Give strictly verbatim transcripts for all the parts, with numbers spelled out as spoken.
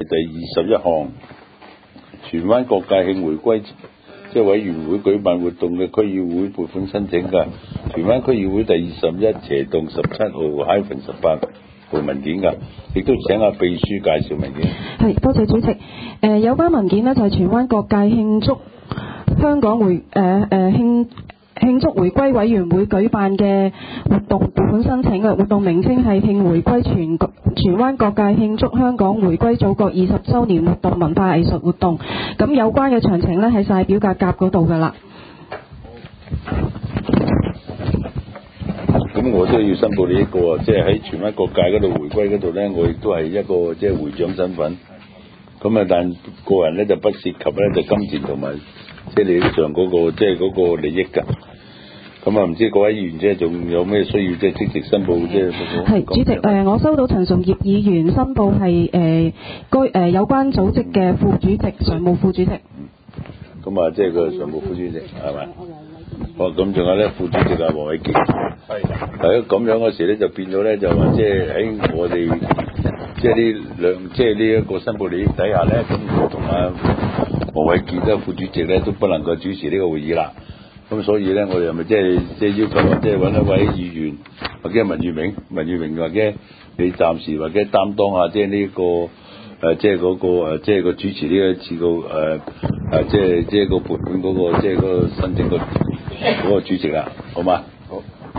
第二十一項，荃灣各界慶回歸即係委員會舉辦活動嘅區議會撥款申請㗎。荃灣區議會第二十一斜棟十七號 -十八號文件㗎，亦都請阿秘書介紹文件。 係，多謝主席。誒、呃、有關文件呢，就係、是、荃灣各界慶祝香港回誒誒、呃呃、慶慶祝回歸委員會舉辦嘅活動撥款申請嘅活動名稱係慶回歸全荃灣各界慶祝香港回歸祖國二十週年活動文化藝術活動。咁有關嘅詳情呢，喺晒表格甲嗰度㗎啦。 咁我都要申報你一個啊，即係喺荃灣各界嗰度回歸嗰度呢，我亦都係一個即係會長身份。咁啊，但個人呢就不涉及呢就金錢同埋即係利益上嗰個即係嗰個利益㗎。咁啊，唔知各位議員即係仲有咩需要即係積極申報即係？ 係主席誒、呃，我收到陳崇業議員申報係誒該誒有關組織嘅副主席、常務副主席。 咁啊，即係個常務副主席係咪？哦，咁仲有咧副主席啊，黃偉傑。係。係啊，咁樣嗰時咧就變咗咧就話即係喺我哋即係呢兩即係呢一個申報利益底下咧，咁我同阿黃偉傑咧副主席咧都不能夠主持呢個會議啦。咁所以咧，我哋係咪即係即係要求即係揾一位議員或者文裕明、文裕明或者你暫時或者擔當下即係呢個誒即係嗰個誒即係個主持呢一次個誒誒即係即係個撥款嗰個即係嗰個申請個嗰個主席啦，好嗎？好。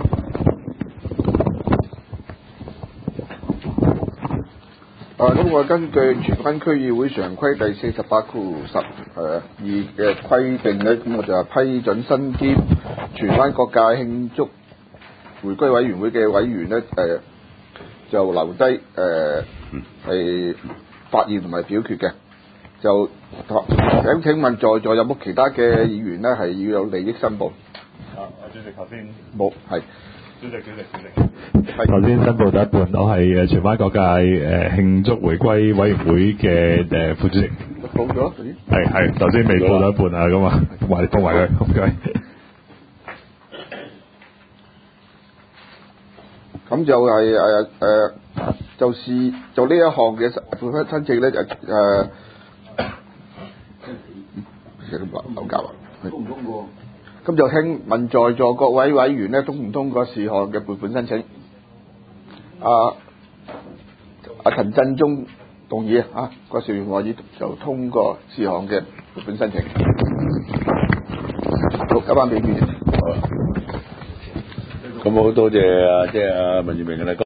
啊，咁我根據荃灣區議會常規第四十八括十誒二嘅規定咧，咁我就係批准身兼荃灣各界慶祝回歸委員會嘅委員咧，誒、呃、就留低誒係發言同埋表決嘅。就想請問在座有冇其他嘅議員咧係要有利益申報？ 啊，主席頭先冇，係。 主席，主席，主席。 頭先申報咗一半，我係誒荃灣各界誒慶祝回歸委員會嘅誒副主席。 報咗？ 係係，頭先未報咗一半啊，咁啊，埋報埋佢，唔該。 咁就係誒誒，就是就呢一項嘅撥款申請咧，就誒成日都鬧交啊！通唔通過？咁就請問在座各位委員咧，通唔通過事項嘅撥款申請？阿阿陳振中動議啊，郭兆元我已就通過事項嘅撥款申請。好，交翻俾主席。 咁好多謝啊，即係阿文裕明嘅啦。